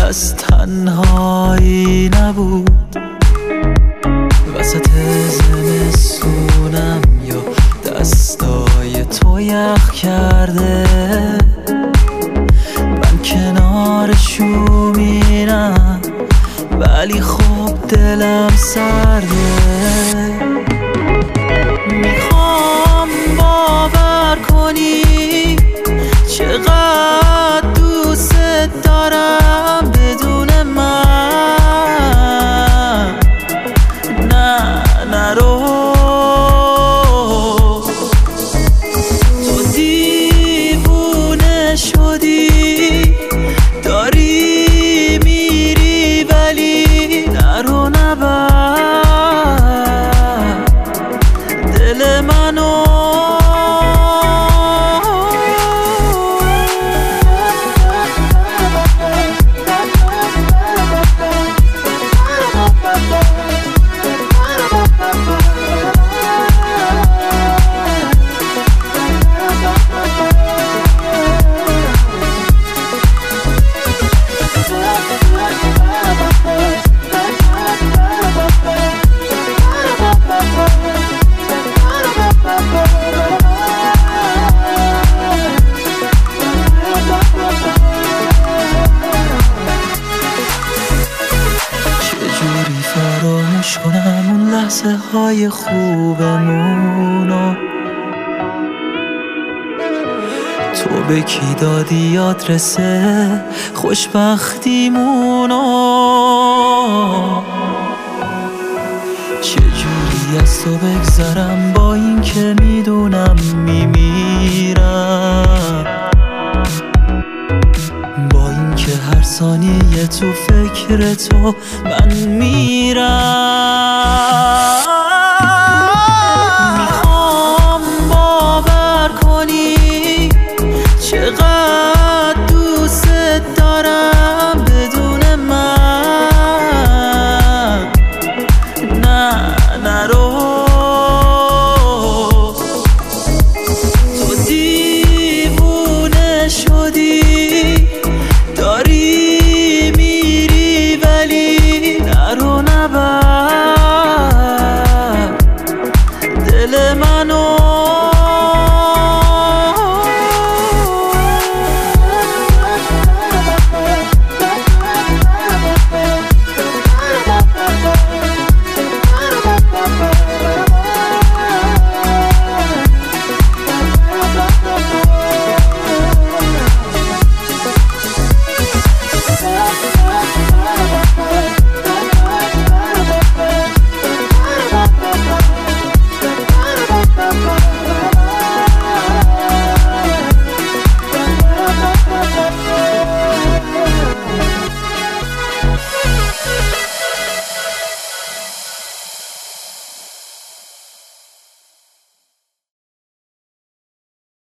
از تنهایی نبود، وسط زمستونم یا دستای تو یخ کرده، من کنارشو میرم ولی خب دلم سرده. میخوام باور کنی چقدر دوست دارم بدون من، نه نرو. تو دیوونه شدی داری میری ولی نرو نبر دل منو. فراموش کنم اون لحظه های خوبمونو، تو به کی دادی آدرس خوشبختیمونو، چجوری از تو بگذرم با این که میدونم میمیرم، با این که هر ثانیه تو فکر تو من میرم.